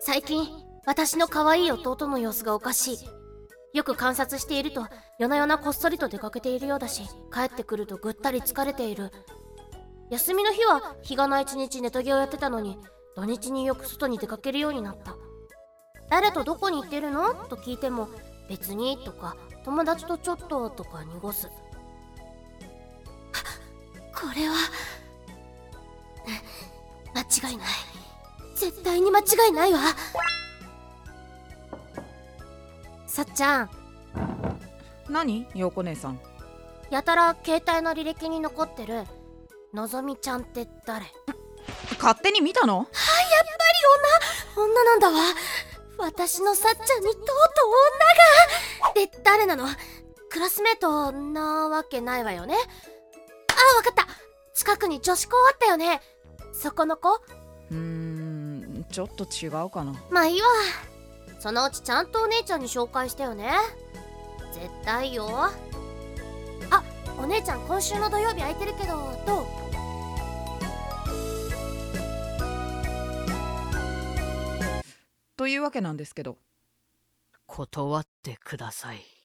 最近私の可愛い弟の様子がおかしい。よく観察していると夜な夜なこっそりと出かけているようだし、帰ってくるとぐったり疲れている。休みの日は日がな一日ネトゲをやってたのに、土日によく外に出かけるようになった。誰とどこに行ってるのと聞いても、別にとか友達とちょっととか濁す。これは間違いない。絶対に間違いないわ。さっちゃん。 何？陽子姉さん。 やたら携帯の履歴に残ってるのぞみちゃんって誰？ 勝手に見たの？ やっぱり女なんだわ。私のさっちゃんにとうとう女が。で、誰なの？クラスメートなわけないわよね。あ、わかった。近くに女子校あったよね。そこの子？ ちょっと違うかな。 まあいいわ。そのうちちゃんとお姉ちゃんに紹介してよね。絶対よ。あ、お姉ちゃん今週の土曜日空いてるけどどう？ というわけなんですけど。 断ってください。